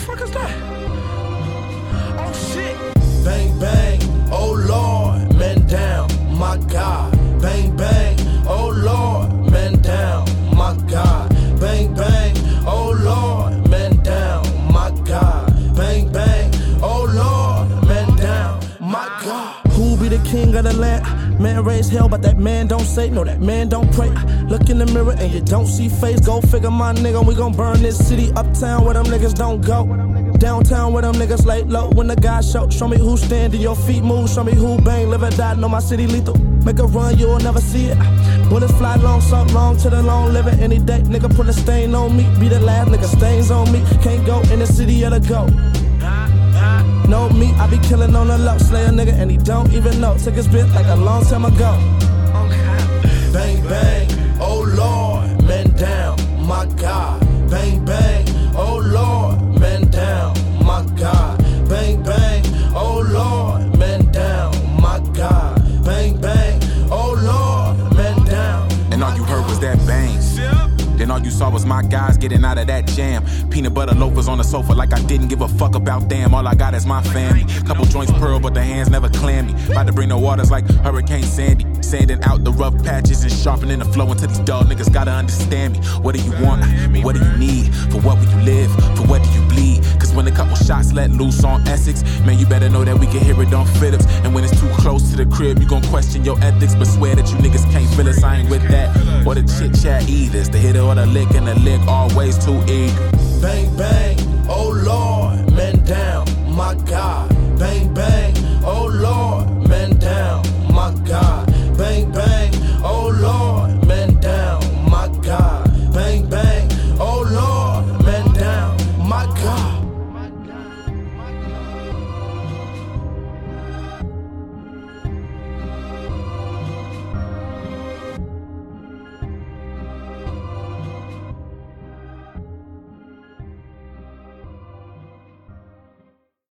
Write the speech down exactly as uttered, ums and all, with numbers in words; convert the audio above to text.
fuck is that? Oh shit. Bang, bang, oh Lord, man down, my God. Bang, bang, oh Lord, man down, my God. Bang, bang, oh Lord, man down, my God. Bang, bang, oh Lord, man down, my God. Who be the king of the land? Man raised hell, but that man don't say, no, that man don't pray. Look in the mirror and you don't see face. Go figure, my nigga, we gon' burn this city. Uptown where them niggas don't go. Downtown where them niggas lay low. When the guys show, show me who standing, your feet move. Show me who bang, live or die, know my city lethal. Make a run, you'll never see it. Bullets fly long, so long to the long living. Any day, nigga put a stain on me. Be the last nigga, stains on me. Can't go in the city of the go. Know me, I be killing on the low. Slay a nigga and he don't even know. Took his bit like a long time ago. Bang, bang, oh Lord, man down, my God. Bang, bang, oh Lord, man down, my God. Bang, bang, oh Lord, man down, my God. Bang, bang, oh Lord, man down. And all you heard was that bang. Then all you saw was my guys getting out of that jam. Peanut butter loafers on the sofa like I didn't give a fuck about them. All I got is my family. Couple joints pearl, but the hands never clammy. About to bring the waters like Hurricane Sandy. Sanding out the rough patches and sharpening the flow until these dog niggas gotta understand me. What do you want? What do you need? For what will you live? For what do you bleed? Cause when a couple shots let loose on Essex, man, you better know that we can hear it on Phillips. And when it's too close to the crib, you gon' question your ethics, but swear that you niggas can't feel us. I ain't with that. Or the chit chat either. The hitter or the lick, and the lick always too eager. Bang, bang, oh Lord, man down.